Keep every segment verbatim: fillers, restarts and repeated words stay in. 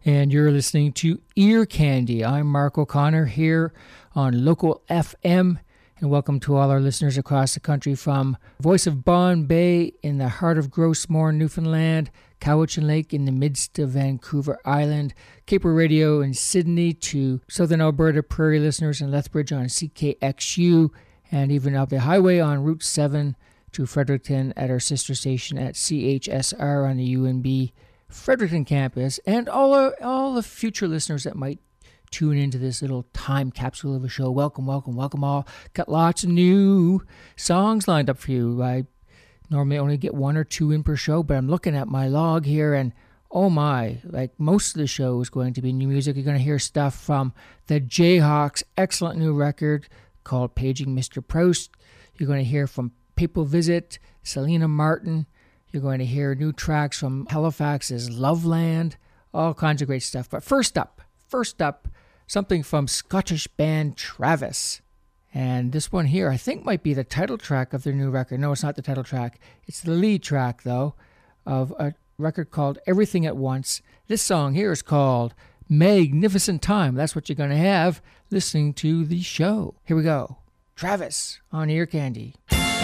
And you're listening to Ear Candy. I'm Mark O'Connor here on Local F M, and welcome to all our listeners across the country from Voice of Bon Bay in the heart of Grossmore, Newfoundland, Cowichan Lake in the midst of Vancouver Island, Caper Radio in Sydney, to Southern Alberta Prairie listeners in Lethbridge on C K X U, and even up the highway on Route seven to Fredericton at our sister station at C H S R on the U N B Fredericton campus, and all our, all the future listeners that might tune into this little time capsule of a show. Welcome, welcome, welcome all. Got lots of new songs lined up for you. I normally only get one or two in per show, but I'm looking at my log here, and oh my, like most of the show is going to be new music. You're going to hear stuff from the Jayhawks' excellent new record called Paging Mister Proust. You're going to hear from Papal Visit, Selena Martin. You're going to hear new tracks from Halifax's Loveland, all kinds of great stuff. But first up, first up, something from Scottish band Travis. And this one here, I think, might be the title track of their new record. No, it's not the title track. It's the lead track, though, of a record called Everything at Once. This song here is called Magnificent Time. That's what you're going to have listening to the show. Here we go. Travis on Ear Candy.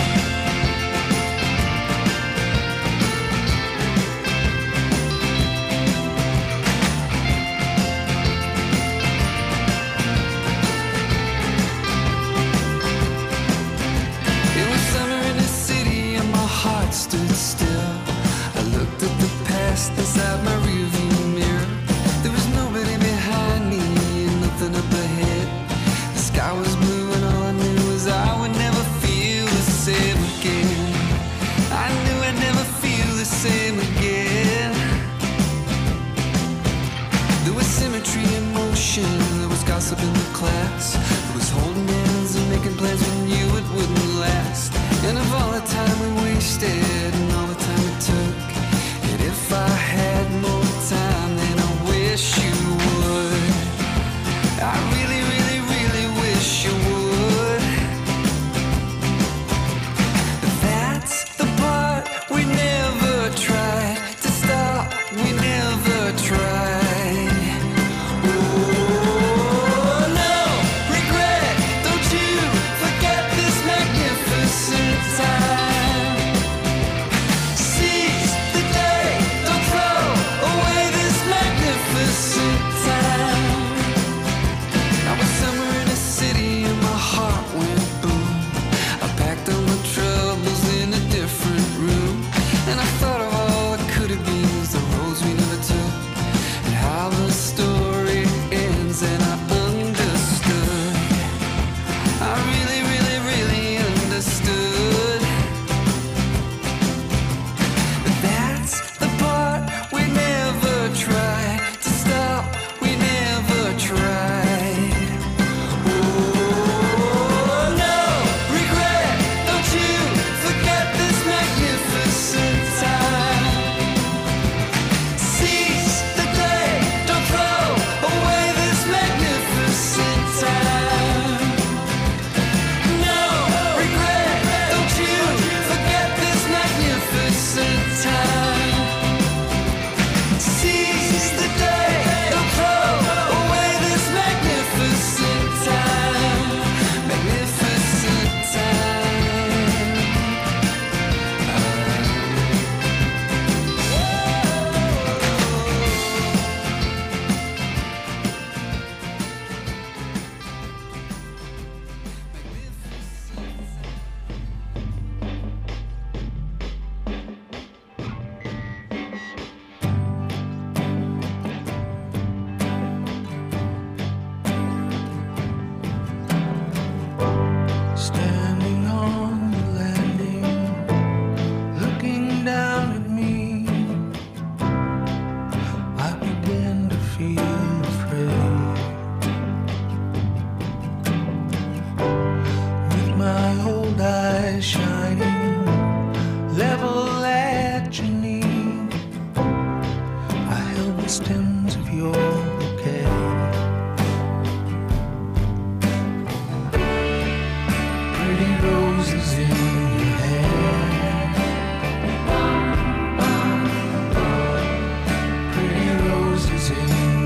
Stood still. I looked at the past inside my rearview mirror. There was nobody behind me and nothing up ahead. The sky was blue and all I knew was I would never feel the same again. I knew I'd never feel the same again. There was symmetry in motion, there was gossip in the class, there was holding hands and making plans when you it wouldn't last. And of all the time we wasted and all the time it took, and if I had more time then I wish you would. I really, really, really wish you would. That's the part we never tried to stop, we never tried. Pretty roses in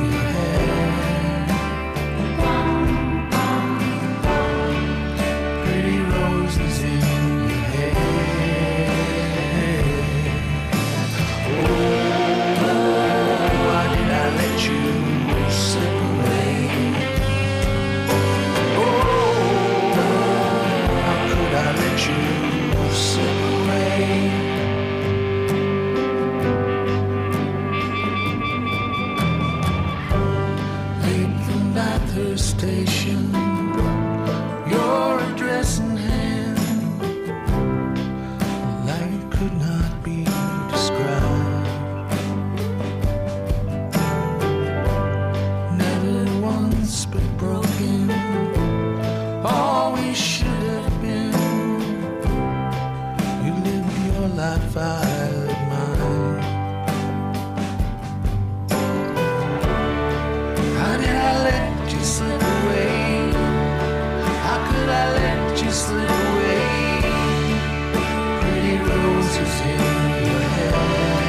station, your address in hand, like it could not be described. Never once but broken, all we should have been. You lived your life, I lived mine. How did I let you slip away? How could I let you slip away? Pretty roses in your hair,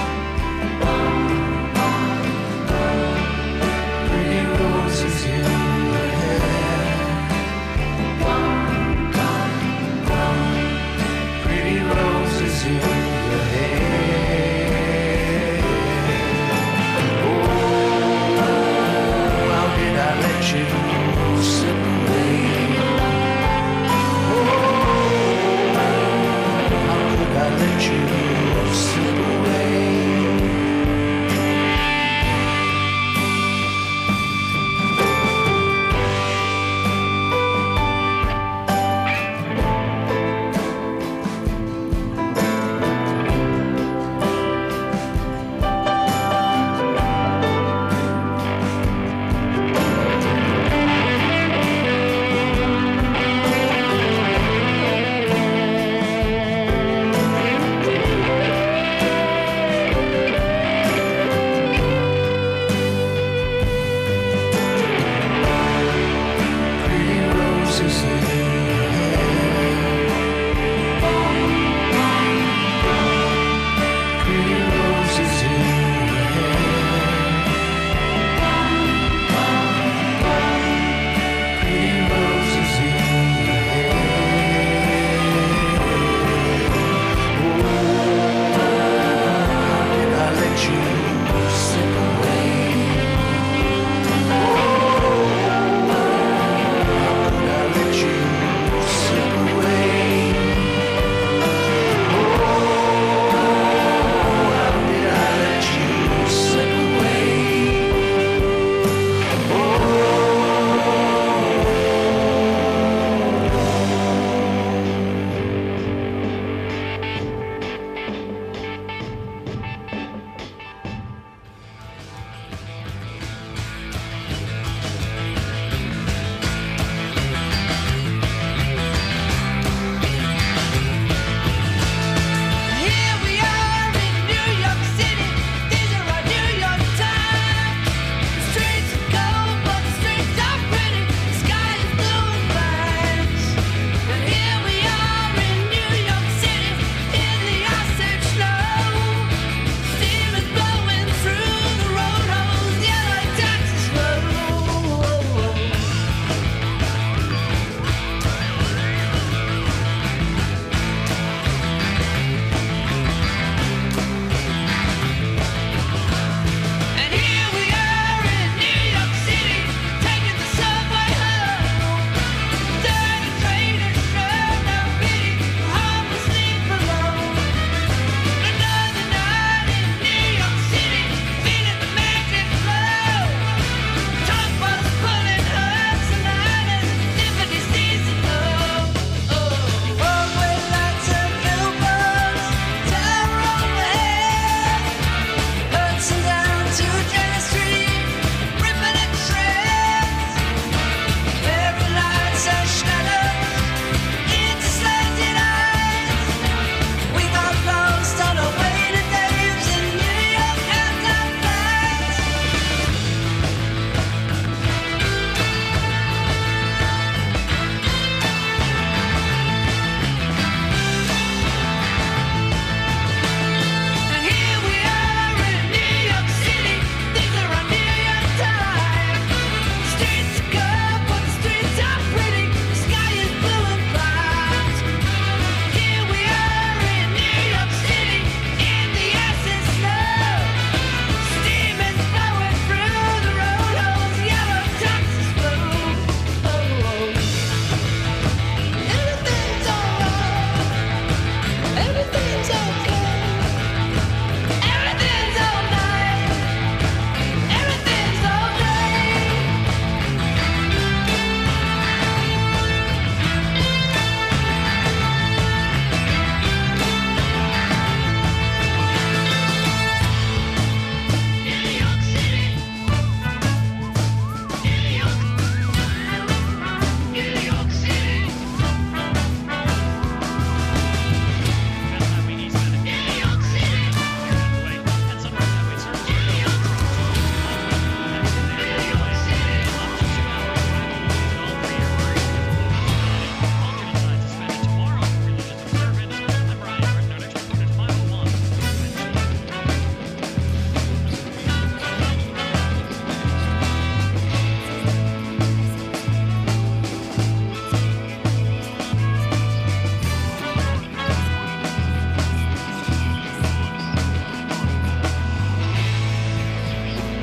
pretty roses in your hair, pretty roses in your hair. Oh, how did I let you slip away? Oh,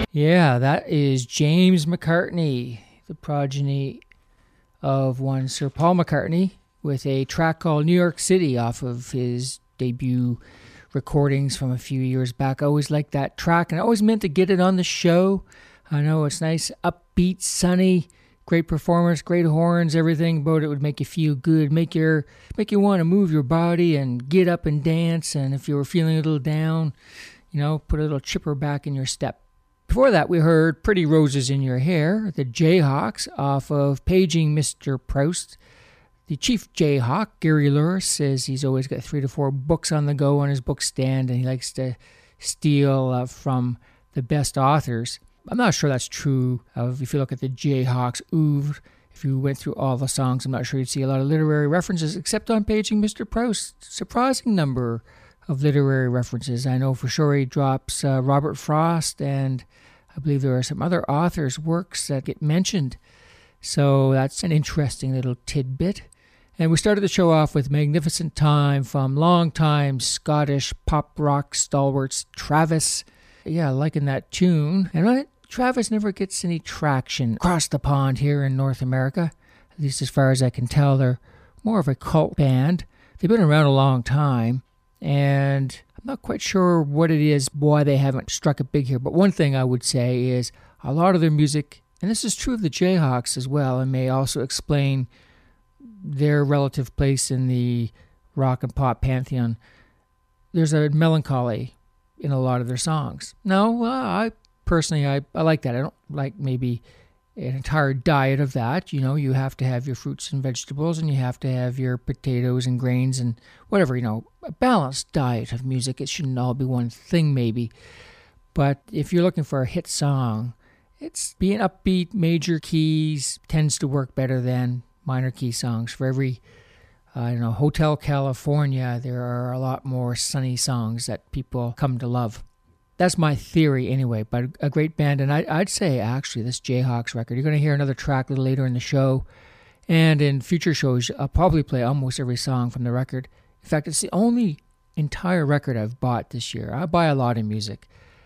Yeah, that is James McCartney, the progeny of one Sir Paul McCartney, with a track called New York City off of his debut recordings from a few years back. I always liked that track, and I always meant to get it on the show. I know it's nice, upbeat, sunny, great performance, great horns, everything about it would make you feel good, make your make you want to move your body and get up and dance, and if you were feeling a little down, you know, put a little chipper back in your step. Before that, we heard Pretty Roses in Your Hair, the Jayhawks, off of Paging Mister Proust. The chief Jayhawk, Gary Louris, says he's always got three to four books on the go on his book stand, and he likes to steal uh, from the best authors. I'm not sure that's true. Uh, if you look at the Jayhawks oeuvre, if you went through all the songs, I'm not sure you'd see a lot of literary references, except on Paging Mister Proust. Surprising number of literary references. I know for sure he drops uh, Robert Frost, and I believe there are some other authors' works that get mentioned. So that's an interesting little tidbit. And we started the show off with Magnificent Time from longtime Scottish pop rock stalwarts Travis. Yeah, liking that tune. And right, Travis never gets any traction across the pond here in North America. At least as far as I can tell, they're more of a cult band. They've been around a long time, and I'm not quite sure what it is, why they haven't struck it big here. But one thing I would say is a lot of their music, and this is true of the Jayhawks as well, and may also explain their relative place in the rock and pop pantheon. There's a melancholy in a lot of their songs. No, uh, I personally, I, I like that. I don't like maybe an entire diet of that. You know, you have to have your fruits and vegetables, and you have to have your potatoes and grains and whatever, you know, a balanced diet of music. It shouldn't all be one thing maybe. But if you're looking for a hit song, it's being upbeat, major keys tends to work better than minor key songs. For every, uh, I don't know, Hotel California, there are a lot more sunny songs that people come to love. That's my theory anyway, but a great band. And I, I'd say, actually, this Jayhawks record, you're going to hear another track a little later in the show. And in future shows, I'll probably play almost every song from the record. In fact, it's the only entire record I've bought this year. I buy a lot of music,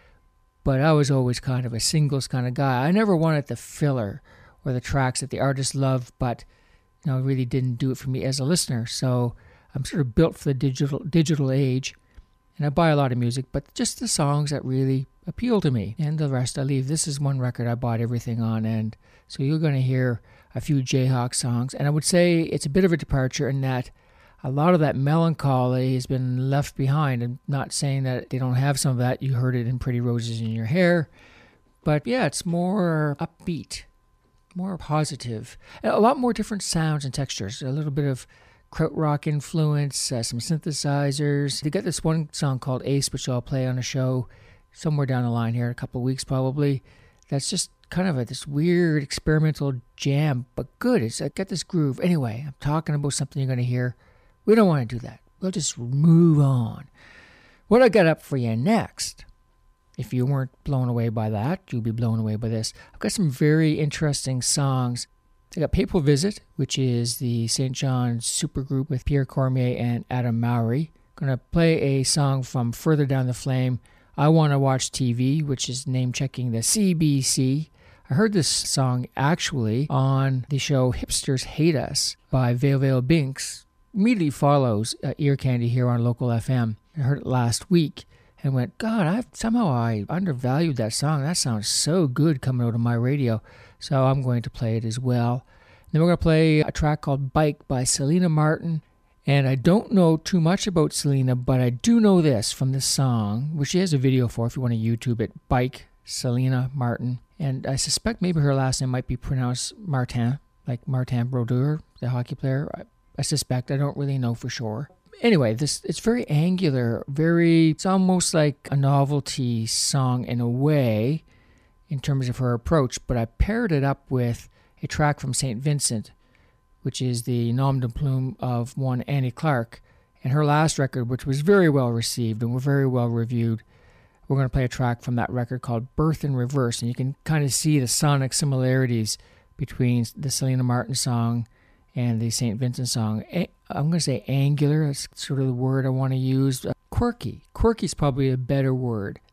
but I was always kind of a singles kind of guy. I never wanted the filler or the tracks that the artist loved, but you know, really didn't do it for me as a listener. So I'm sort of built for the digital digital age. And I buy a lot of music, but just the songs that really appeal to me. And the rest I leave. This is one record I bought everything on. And so you're going to hear a few Jayhawk songs. And I would say it's a bit of a departure in that a lot of that melancholy has been left behind. I'm not saying that they don't have some of that. You heard it in Pretty Roses in Your Hair. But yeah, it's more upbeat, more positive. And a lot more different sounds and textures. A little bit of krautrock influence, uh, some synthesizers. They got this one song called Ace, which I'll play on a show somewhere down the line here in a couple of weeks probably. That's just kind of a, this weird experimental jam, but good. It's got this groove. Anyway, I'm talking about something you're going to hear. We don't want to do that. We'll just move on. What I got up for you next, if you weren't blown away by that, you'll be blown away by this. I've got some very interesting songs. I got Papal Visit, which is the Saint John's supergroup with Pierre Cormier and Adam Mowry. Going to play a song from Further Down the Flame, I Want to Watch T V, which is name-checking the C B C. I heard this song actually on the show Hipsters Hate Us by Vale Vale Binks. Immediately follows uh, Ear Candy here on Local F M. I heard it last week and went, God, I've, somehow I undervalued that song. That sounds so good coming out of my radio. So I'm going to play it as well. Then we're going to play a track called Bike by Selena Martin. And I don't know too much about Selena, but I do know this from this song, which she has a video for if you want to YouTube it, Bike, Selena Martin. And I suspect maybe her last name might be pronounced Martin, like Martin Brodeur, the hockey player. I, I suspect. I don't really know for sure. Anyway, this it's very angular, very, it's almost like a novelty song in a way, in terms of her approach, but I paired it up with a track from Saint Vincent, which is the nom de plume of one Annie Clark, and her last record, which was very well received and were very well reviewed. We're going to play a track from that record called Birth in Reverse, and you can kind of see the sonic similarities between the Selena Martin song and the Saint Vincent song. I'm going to say angular, that's sort of the word I want to use. Quirky. Quirky is probably a better word.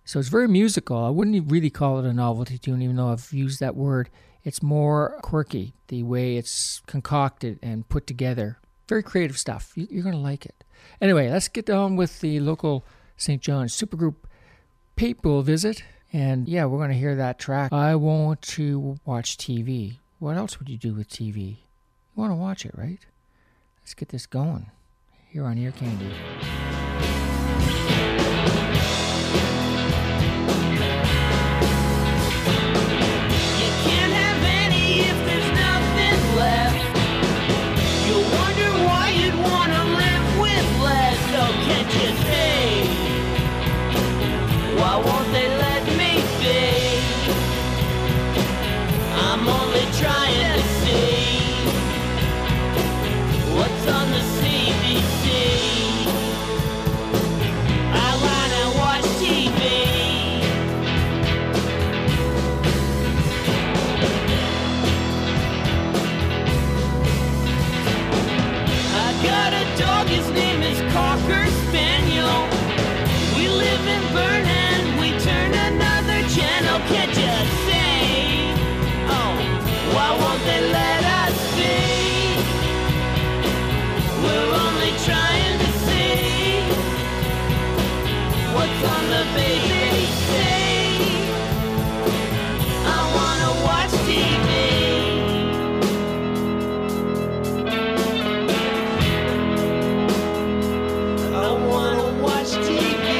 So it's very musical. I wouldn't really call it a novelty tune, even though I've used that word. It's more quirky, the way it's concocted and put together. Very creative stuff. You're going to like it. Anyway, let's get on with the local Saint John's supergroup People Visit. And yeah, we're going to hear that track. I want to watch T V. What else would you do with T V? You want to watch it, right? Let's get this going here on Ear Candy. Why won't they let me be? I'm only trying to see what's on the C B C. I wanna watch T V. I got a dog, his name is Cocker Spaniel. We live in Burnham. Turn another channel, can't you see? Oh, why won't they let us see? We're only trying to see what's on the B B C. I wanna watch T V. I wanna watch T V.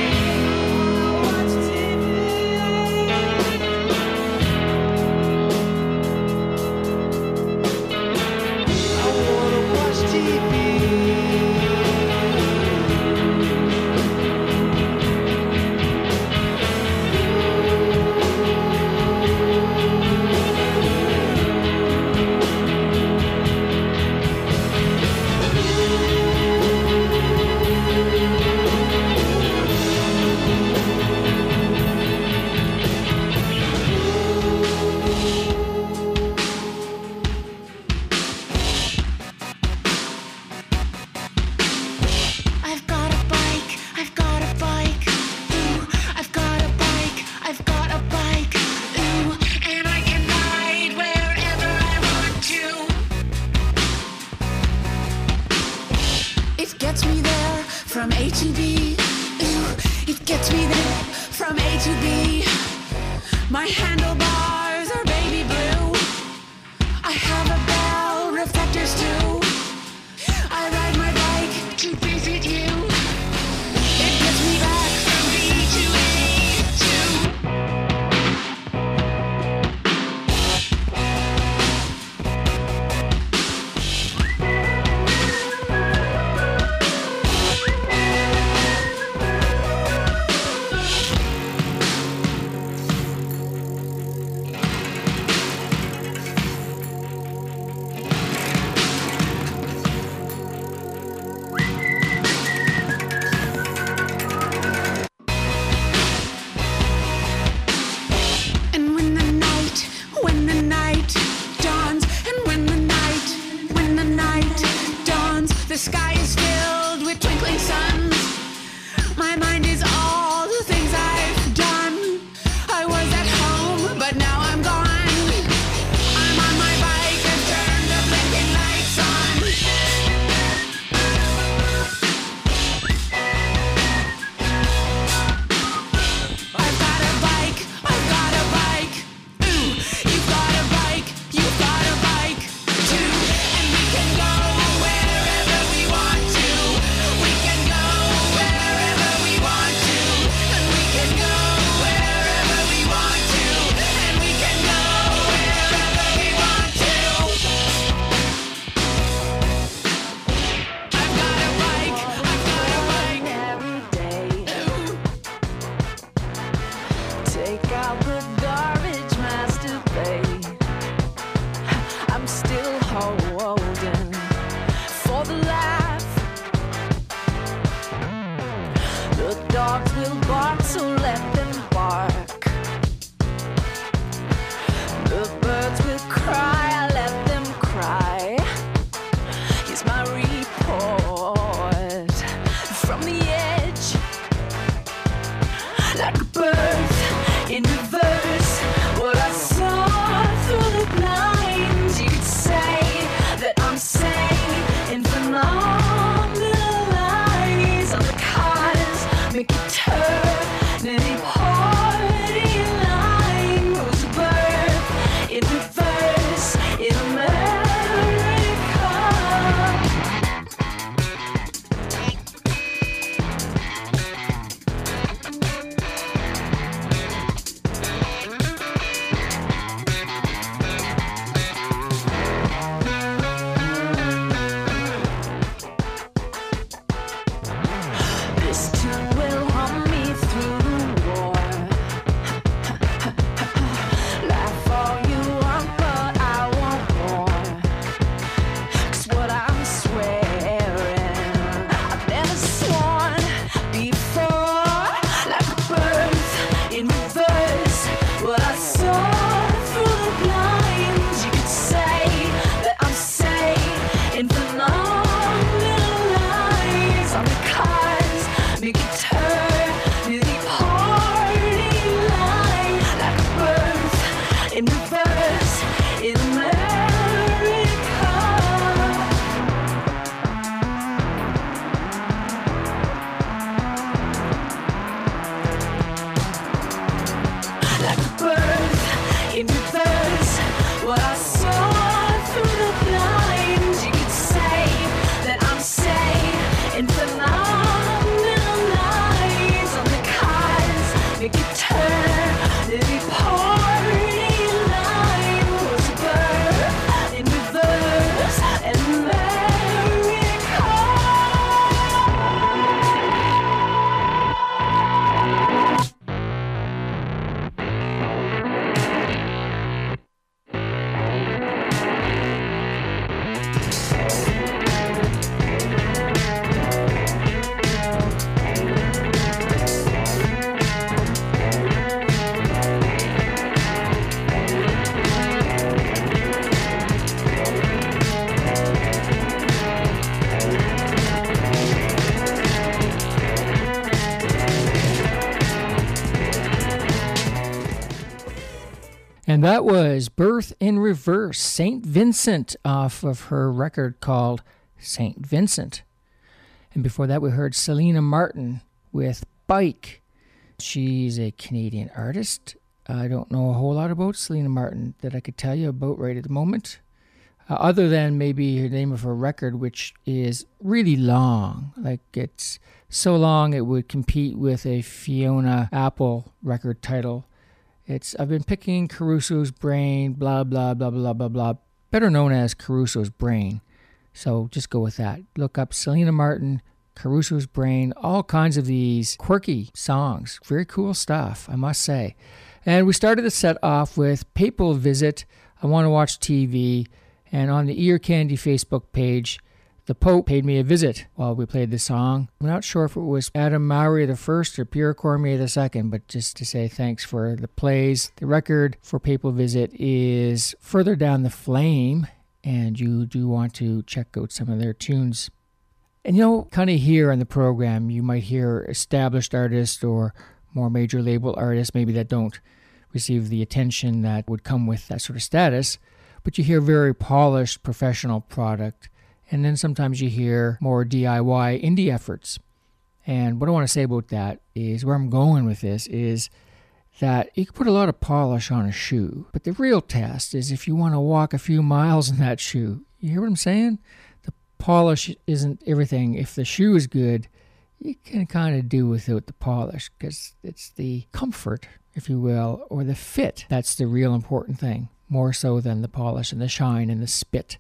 And that was Birth in Reverse, Saint Vincent, off of her record called Saint Vincent. And before that, we heard Selena Martin with Bike. She's a Canadian artist. I don't know a whole lot about Selena Martin that I could tell you about right at the moment, uh, other than maybe the name of her record, which is really long. Like, it's so long it would compete with a Fiona Apple record title. It's I've been picking Caruso's Brain, blah, blah, blah, blah, blah, blah, better known as Caruso's Brain. So just go with that. Look up Selena Martin, Caruso's Brain, all kinds of these quirky songs. Very cool stuff, I must say. And we started the set off with Papal Visit, I Want to Watch T V, and on the Ear Candy Facebook page, the Pope paid me a visit while we played the song. I'm not sure if it was Adam Mowry the first or Pierre Cormier the second, but just to say thanks for the plays. The record for Papal Visit is Further Down the Flame, and you do want to check out some of their tunes. And you know, kind of here on the program, you might hear established artists or more major label artists, maybe that don't receive the attention that would come with that sort of status, but you hear very polished professional product. And then sometimes you hear more D I Y indie efforts. And what I want to say about that is, where I'm going with this is that you can put a lot of polish on a shoe, but the real test is if you want to walk a few miles in that shoe. You hear what I'm saying? The polish isn't everything. If the shoe is good, you can kind of do without the polish, because it's the comfort, if you will, or the fit. That's the real important thing, more so than the polish and the shine and the spit.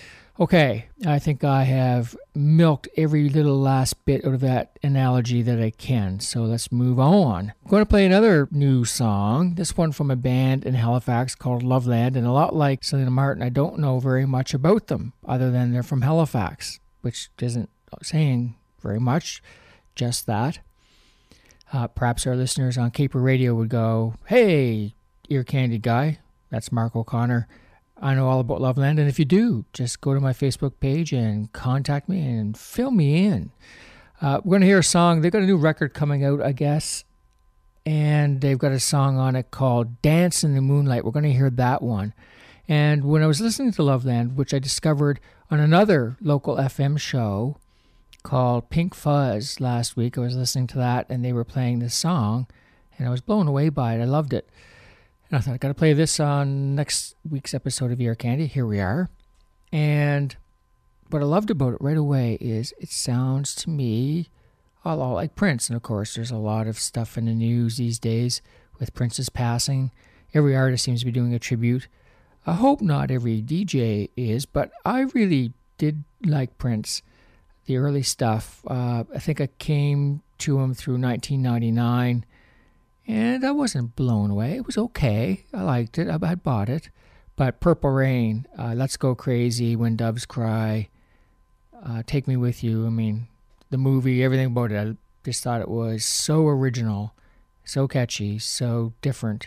Okay, I think I have milked every little last bit out of that analogy that I can, so let's move on. I'm going to play another new song, this one from a band in Halifax called Loveland, and a lot like Selena Martin, I don't know very much about them, other than they're from Halifax, which isn't saying very much, just that. Uh, perhaps our listeners on Caper Radio would go, hey, Ear Candy guy, that's Mark O'Connor, I know all about Loveland, and if you do, just go to my Facebook page and contact me and fill me in. Uh, we're going to hear a song. They've got a new record coming out, I guess, and they've got a song on it called Dance in the Moonlight. We're going to hear that one. And when I was listening to Loveland, which I discovered on another local F M show called Pink Fuzz last week, I was listening to that, and they were playing this song, and I was blown away by it. I loved it. I thought I got to play this on next week's episode of Ear Candy. Here we are. And what I loved about it right away is it sounds to me a lot like Prince. And of course, there's a lot of stuff in the news these days with Prince's passing. Every artist seems to be doing a tribute. I hope not every D J is, but I really did like Prince, the early stuff. Uh, I think I came to him through nineteen ninety-nine. And I wasn't blown away. It was okay. I liked it. I had bought it. But Purple Rain, uh, Let's Go Crazy, When Doves Cry, uh, Take Me With You. I mean, the movie, everything about it, I just thought it was so original, so catchy, so different,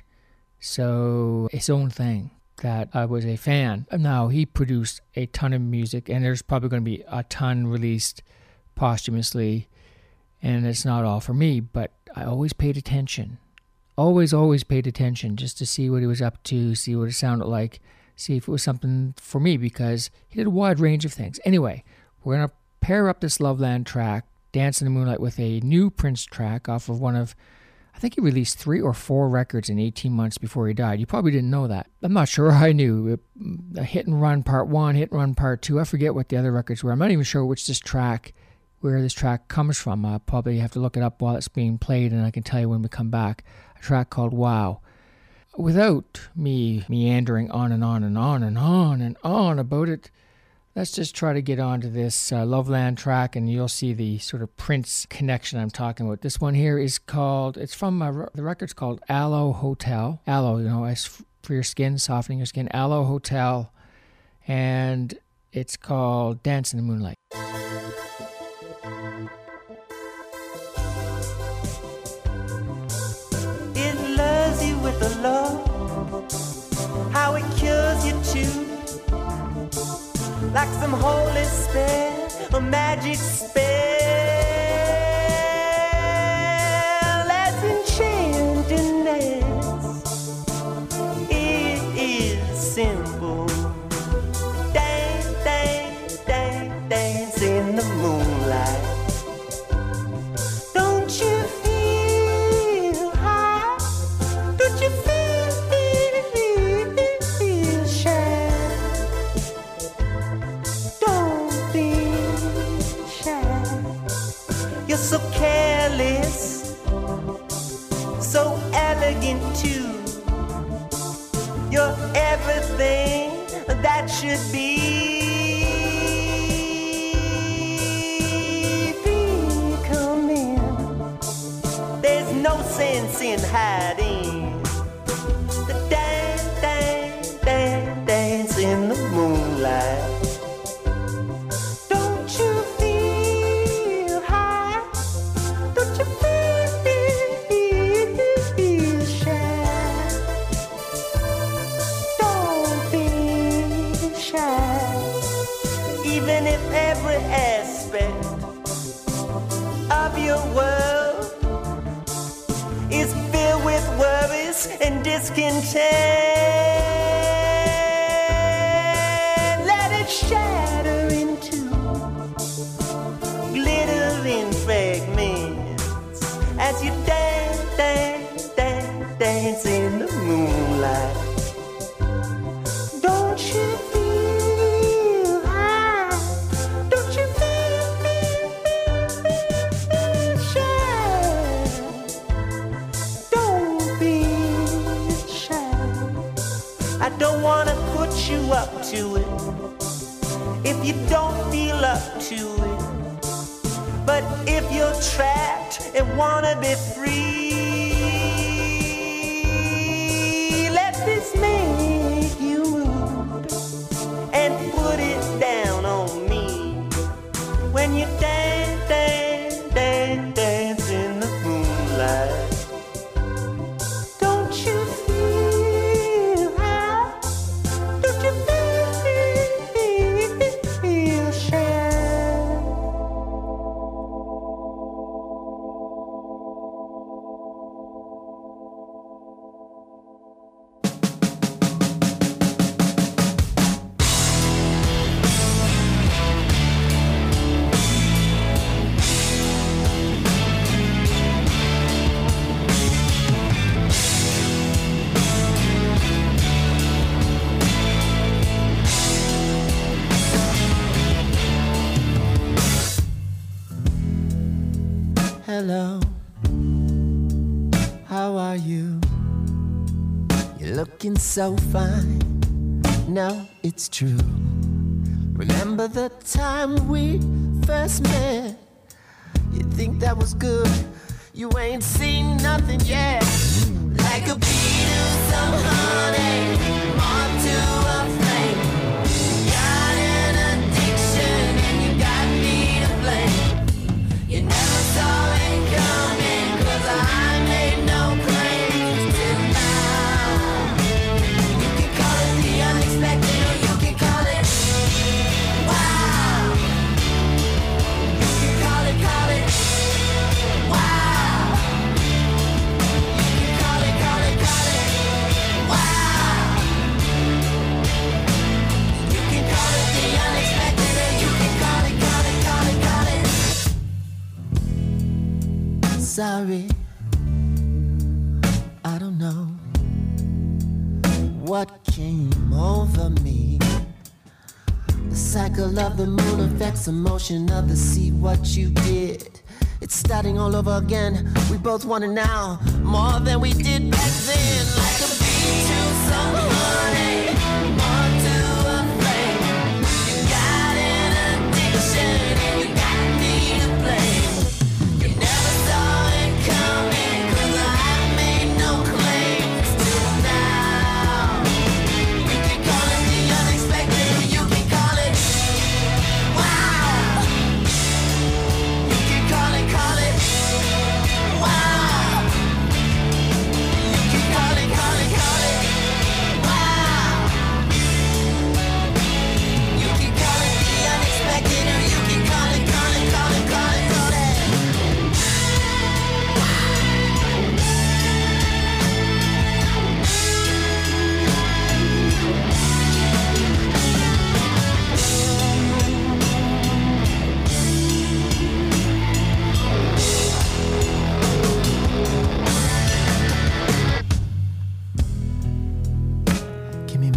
so its own thing that I was a fan. Now, he produced a ton of music, and there's probably going to be a ton released posthumously, and it's not all for me, but I always paid attention. Always, always paid attention just to see what he was up to, see what it sounded like, see if it was something for me, because he did a wide range of things. Anyway, we're going to pair up this Loveland track, Dance in the Moonlight, with a new Prince track off of one of, I think he released three or four records in eighteen months before he died. You probably didn't know that. I'm not sure I knew. A Hit and Run Part one, Hit and Run Part two. I forget what the other records were. I'm not even sure which this track, where this track comes from. I'll probably have to look it up while it's being played, and I can tell you when we come back. A track called Wow. Without me meandering on and on and on and on and on about it, let's just try to get on to this uh, Loveland track, and you'll see the sort of Prince connection I'm talking about. This one here is called, it's from, uh, the record's called Aloe Hotel. Aloe, you know, as for your skin, softening your skin. Aloe Hotel, and it's called Dance in the Moonlight. With the love, how it cures you too, like some holy spell, a magic spell, as enchantingness. It simple. Dance, dance, dance, dance in the moonlight. Don't you feel high? Don't you feel, feel, feel, feel shy? Don't be shy. You're so careless, so elegant too. You're everything that should be. Come in. There's no sense in hiding. The dance, dance, dance, dance in the moonlight. Don't you feel high? Don't you feel, feel, feel, feel shy? Don't be shy. Even if every aspect of your world is filled with worries and discontent, let it shatter into glittering fragments as you dance, dance, dance, dance in the moonlight. Don't you feel high? Don't you feel, feel, feel, feel shy? Don't be shy. I don't wanna put you up to it if you don't feel up to it. But if you're trapped and wanna be free, let this make you move and put it down on me. When you dance, dance, dance, dance in the moonlight. Don't you feel high? Don't you feel, feel, feel, feel shy? Hello, how are you? You're looking so fine. No, it's true. Remember the time we first met? You think that was good? You ain't seen nothing yet. Like a bee to some honey, more to a flame. Got an addiction and you got me to blame. You never saw it coming, 'cause I made no claims till now. You can call it the unexpected, or you can call it wow. You can call it, call it wow. You can call it, call it, call it wow. You can call it the unexpected, or you can call it, call it, call it, call it. Sorry, I don't know what came over me. The cycle of the moon affects the motion of the sea. What you did, it's starting all over again. We both want it now, more than we did back then. Like a bee to some honey, more to a flame. You got an addiction and you got me to blame. You never saw it coming, 'cause I made no claims till now. You can call it the unexpected, or you can call it wow. You can call it, call it wow. You can call it, call it, call it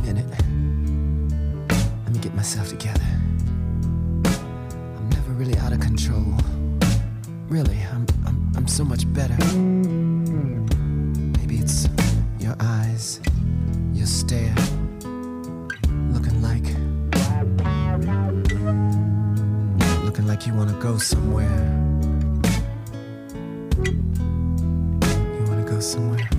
minute. Let me get myself together. I'm never really out of control. Really, I'm, I'm, I'm so much better. Maybe it's your eyes, your stare, looking like, looking like you want to go somewhere. You want to go somewhere?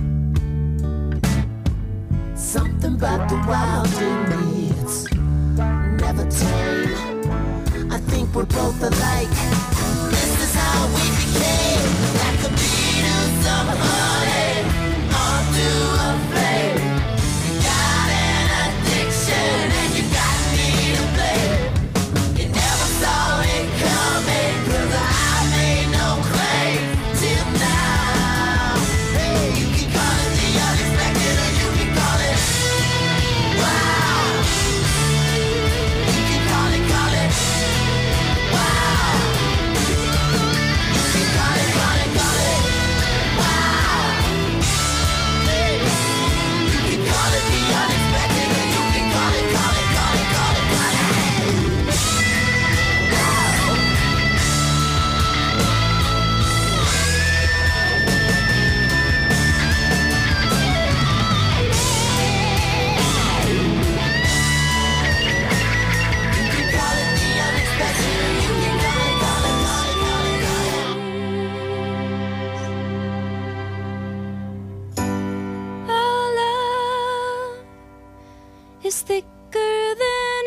Something about the wild in me, it's never tame. I think we're both alike. This is how we became, like the Beatles of honey, on through a flame. You got an addiction and you got me to blame. You never saw it coming, 'cause I made no claim till now. Hey, you can call it the unexpected or you can call it wow. You can call it, call it wow. You can call it, call it, call it wow. Hey, you can call it the unexpected or you can call it, call it, call it, call it, call it. Our love is thicker than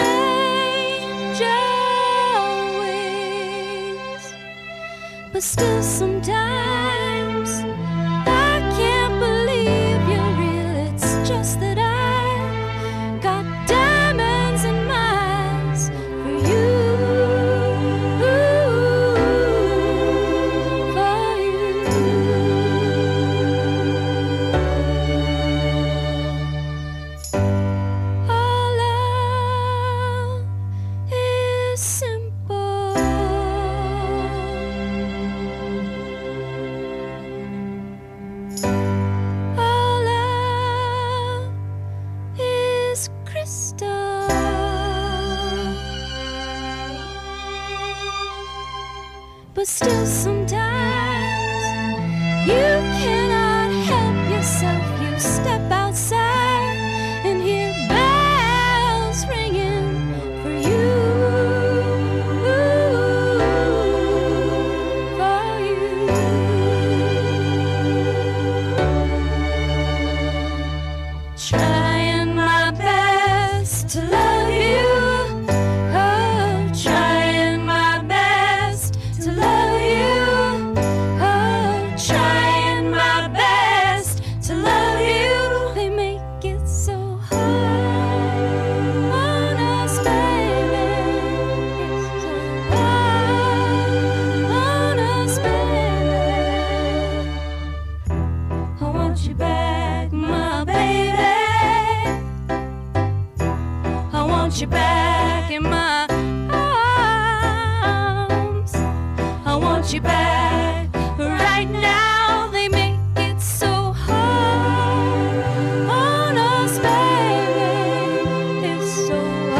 angel wings, but still sometimes I can't believe you're real. It's just that I got diamonds in my eyes for you, for you. Our love is simple. Our love is crystal. But still sometimes you cannot help yourself. You step outside and hear bells ringing for you, for you. Trying my best to love you. Oh, trying my best to love you. Oh, trying my best to love you. They make it so hard on us, baby. It's so hard on us, baby. I want you back, my baby. I want you back in my arms. I want you back right now. They make it so hard on us, baby. It's so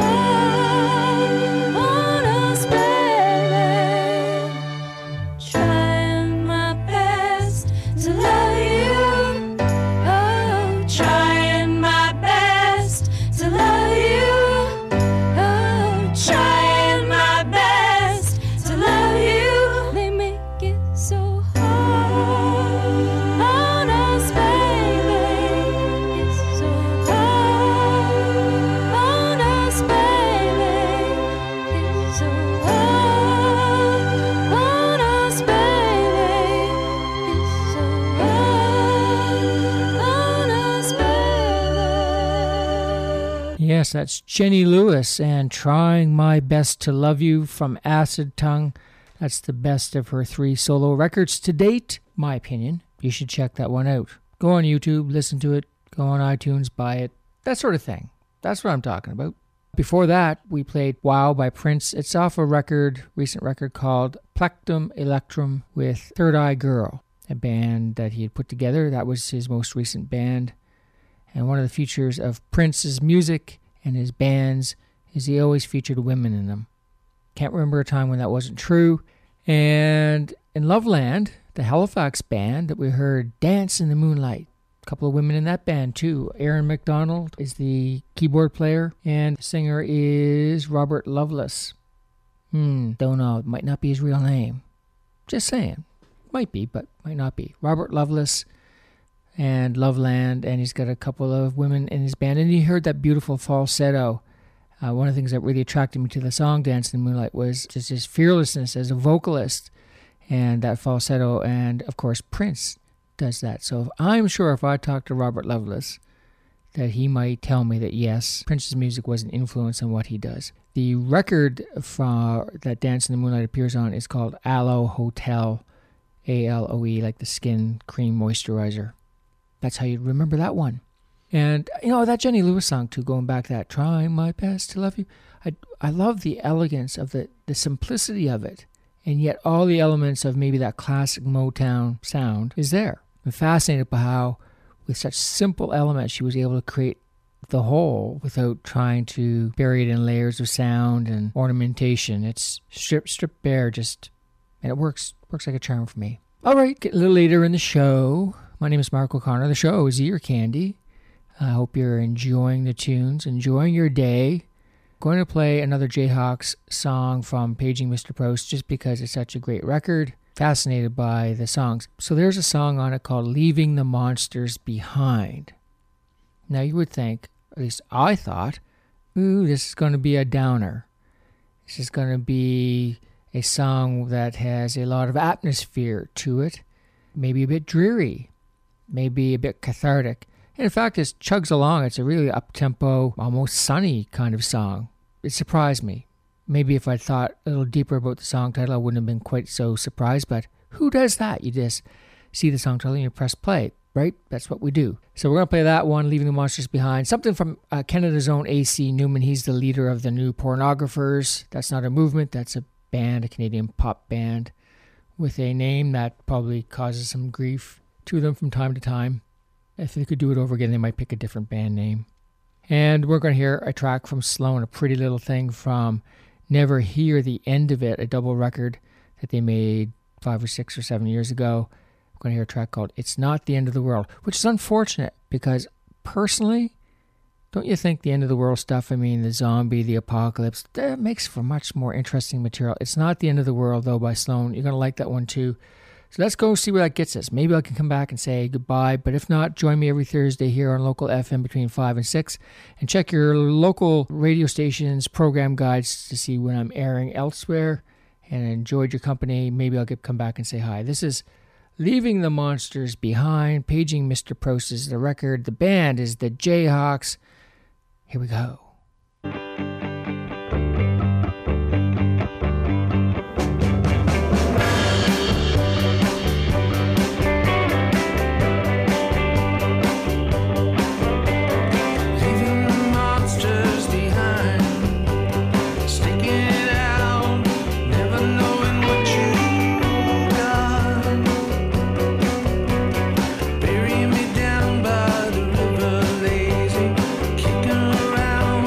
hard on us, baby. Trying my best to love you. Oh, trying my best to love you. Oh, trying my best to love you. They make it so hard on us, baby. It's so hard on us, baby. It's so hard on us, baby. It's so hard on us, baby. Yes, that's Jenny Lewis and Trying My Best to Love You from Acid Tongue. That's the best of her three solo records to date, my opinion. You should check that one out. Go on YouTube, listen to it, go on iTunes, buy it, that sort of thing. That's what I'm talking about. Before that, we played Wow by Prince. It's off a record, recent record called Plectrum Electrum with Third Eye Girl, a band that he had put together. That was his most recent band. And one of the features of Prince's music and his bands is he always featured women in them. Can't remember a time when that wasn't true. And in Loveland, the Halifax band that we heard, Dance in the Moonlight. A couple of women in that band too. Aaron McDonald is the keyboard player, and the singer is Robert Lovelace. Hmm, don't know. It might not be his real name. Just saying. Might be, but might not be. Robert Lovelace and Loveland, and he's got a couple of women in his band. And you heard that beautiful falsetto. Uh, one of the things that really attracted me to the song Dance in the Moonlight was just his fearlessness as a vocalist and that falsetto. And, of course, Prince does that. So I'm sure if I talked to Robert Lovelace that he might tell me that, yes, Prince's music was an influence on what he does. The record for that Dance in the Moonlight appears on is called Aloe Hotel, A L O E, like the skin cream moisturizer. That's how you remember that one. And, you know, that Jenny Lewis song, too, going back to that, Trying My Best to Love You. I, I love the elegance of the, the simplicity of it. And yet all the elements of maybe that classic Motown sound is there. I'm fascinated by how, with such simple elements, she was able to create the whole without trying to bury it in layers of sound and ornamentation. It's stripped, stripped bare, just, and it works, works like a charm for me. All right, get a little later in the show. My name is Mark O'Connor. The show is Ear Candy. I hope you're enjoying the tunes, enjoying your day. Going to play another Jayhawks song from Paging Mister Proust just because it's such a great record. Fascinated by the songs. So there's a song on it called Leaving the Monsters Behind. Now you would think, at least I thought, ooh, this is going to be a downer. This is going to be a song that has a lot of atmosphere to it. Maybe a bit dreary. Maybe a bit cathartic. And in fact, it chugs along. It's a really up-tempo, almost sunny kind of song. It surprised me. Maybe if I thought a little deeper about the song title, I wouldn't have been quite so surprised. But who does that? You just see the song title and you press play, right? That's what we do. So we're going to play that one, Leaving the Monsters Behind. Something from uh, Canada's own A C Newman. He's the leader of the New Pornographers. That's not a movement. That's a band, a Canadian pop band with a name that probably causes some grief to them from time to time. If they could do it over again, they might pick a different band name. And we're going to hear a track from Sloan, a pretty little thing from Never Hear the End of It, a double record that they made five or six or seven years ago. We're going to hear a track called It's Not the End of the World, which is unfortunate because personally, don't you think the end of the world stuff, I mean, the zombie, the apocalypse, that makes for much more interesting material. It's Not the End of the World, though, by Sloan. You're going to like that one, too. So let's go see where that gets us. Maybe I can come back and say goodbye, but if not, join me every Thursday here on Local F M between five and six, and check your local radio station's program guides to see when I'm airing elsewhere, and enjoyed your company. Maybe I'll get come back and say hi. This is Leaving the Monsters Behind, Paging Mister Proust is the record. The band is the Jayhawks. Here we go. Bury me down by the river lazy, kicking around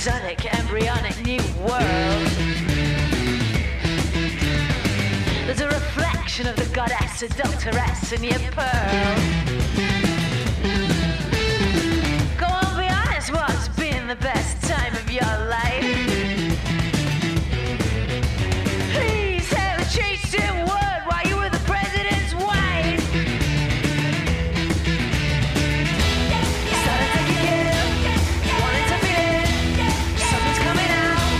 exotic, embryonic new world. There's a reflection of the goddess adulteress in your pearl. Go on, be honest, what's been the best time of your life? Please have a chased in word while you were the president's wife. Started to get wanted to feel it. Something's coming out.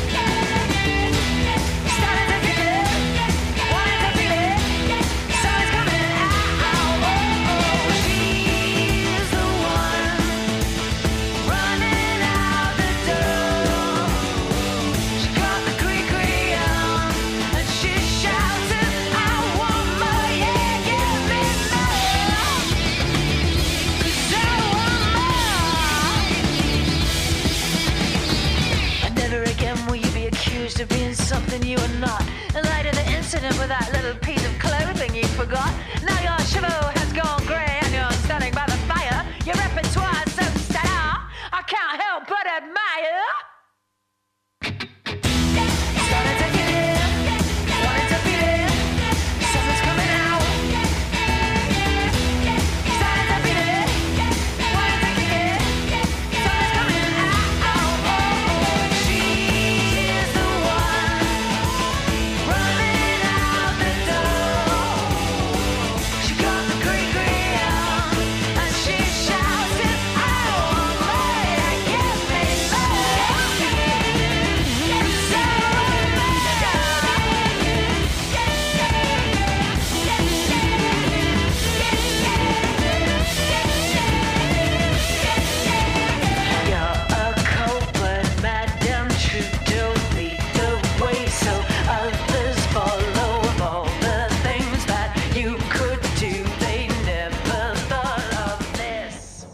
Started to get wanted to feel it. Something's coming out. Oh, oh, she's the one running out the door. She caught the creek on and she shouted, I want more, yeah, give me more. 'Cause I want more. And never again will you be accused of being something you are not. In light of the incident with that little piece of clothing you forgot, now your chivalry has gone grey and you're standing by the fire. Your repertoire is so stellar, I can't help but admire. Started to get it, wanted to feel it. Something's coming out. Started to feel it, wanted to get it. Something's coming out. Oh, she's the one running out the door. She got the creek on and she shouted, I want more, yeah, give me more. 'Cause I want more. You're a culprit, Madame Trudeau. Lead the way so others follow. Of all the things that you could do, they never thought of this.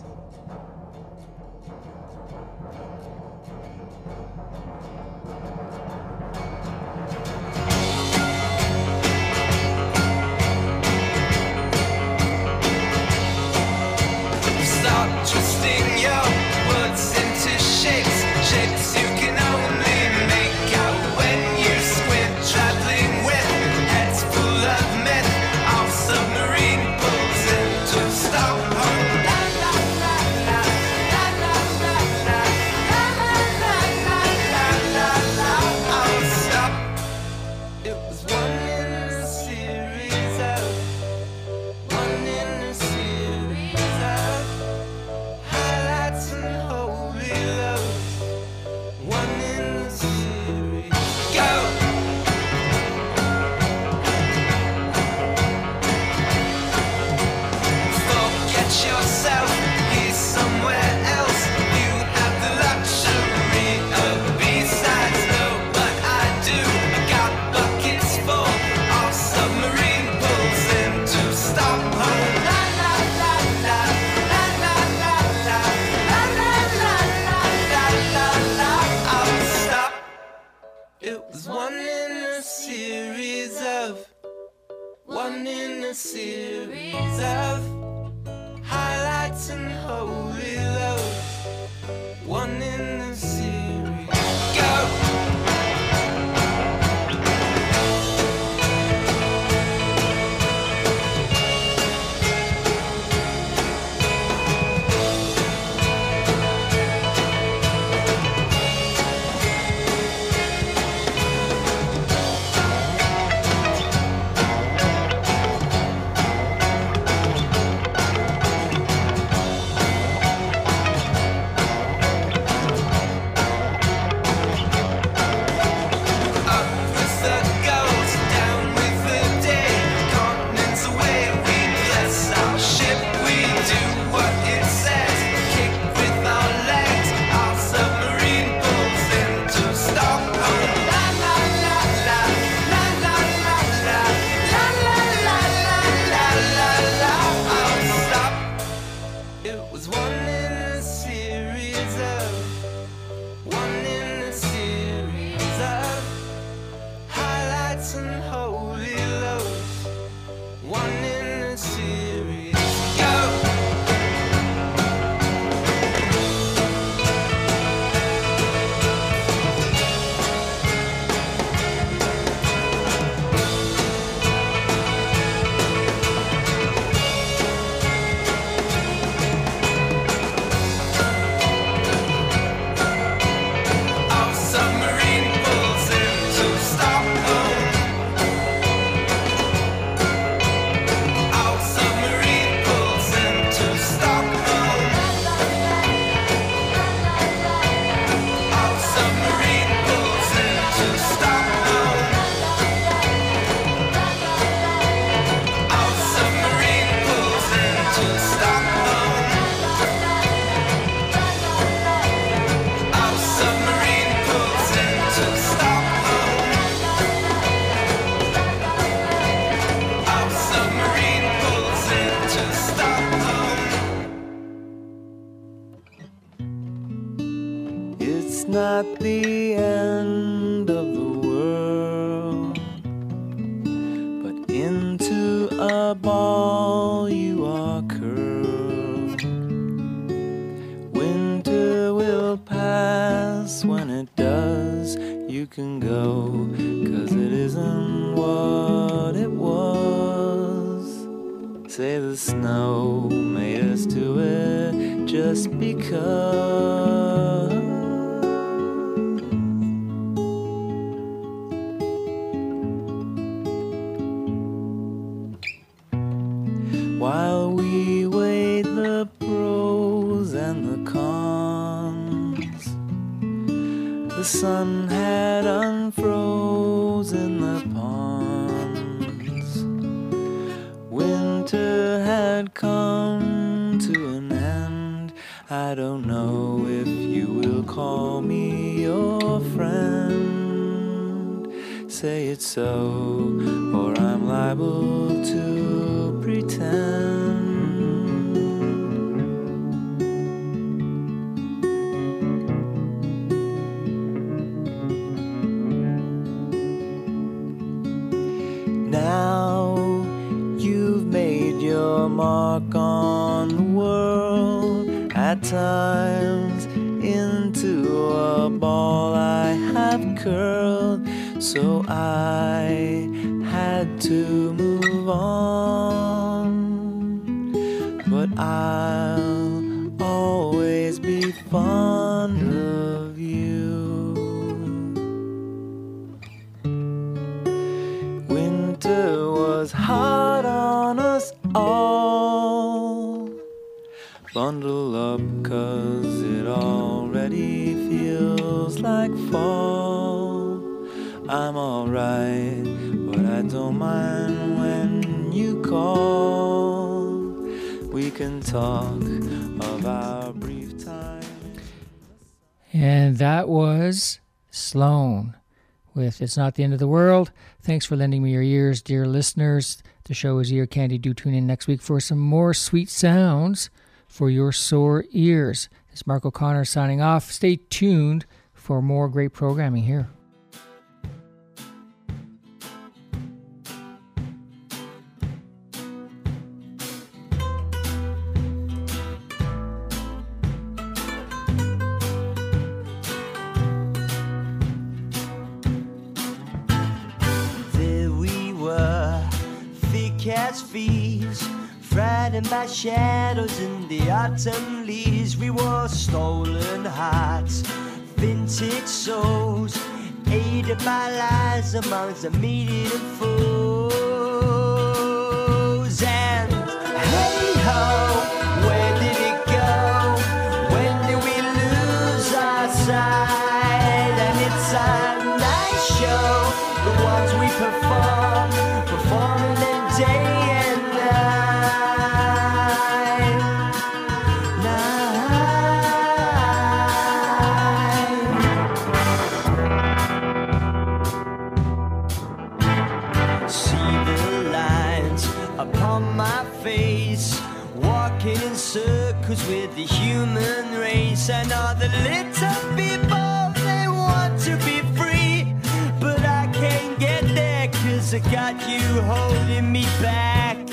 Start twisting your words into shapes, shapes you can only make out when you squint. Traveling with heads full of myth, our submarine pulls into Stockholm. La la la la, la la la la, la la la la, la la la. Oh, stop. It was one in a series of, one in a series of highlights and holy lows. One in a series. Go! Forget yourself, he's somewhere else. You have the luxury of B-sides. Know what I do? I got buckets full of submarine pulls into Stockholm. La la la la, la la la la, la la la la, la la la. Oh, stop. It was one in a series of, one in a series of highlights and holy lows. One in a series. Go! not the end of the world, but into a ball you are curled. Winter will pass, when it does you can go, 'cause it isn't what it was. Say the snow made us do it just because. While we weighed the pros and the cons, the sun had unfrozen the ponds. Winter had come to an end. I don't know if you will call me your friend. Say it so, or I'm liable to pretend. Now you've made your mark on the world. At times into a ball I have curled, so I had to move on. But I'll always be fond of you. Winter was hard on us all. Bundle up, 'cause it already feels like fall. I'm alright, but I don't mind when you call. We can talk of our brief time. And that was Sloan with It's Not the End of the World. Thanks for lending me your ears, dear listeners. The show is Ear Candy. Do tune in next week for some more sweet sounds for your sore ears. This is Mark O'Connor signing off. Stay tuned for more great programming here. There we were, thick as thieves, frightened by shadows in the autumn leaves. We wore stolen hearts, vintage souls, aided by lies amongst the immediate foes. And hey ho, where did it go? When did we lose our sight? And it's a night show, the ones we perform, performing them day and night. Night. See the lines upon my face, walking in circles with the human race. And all the little people, they want to be free, but I can't get there 'cause I got you holding me back.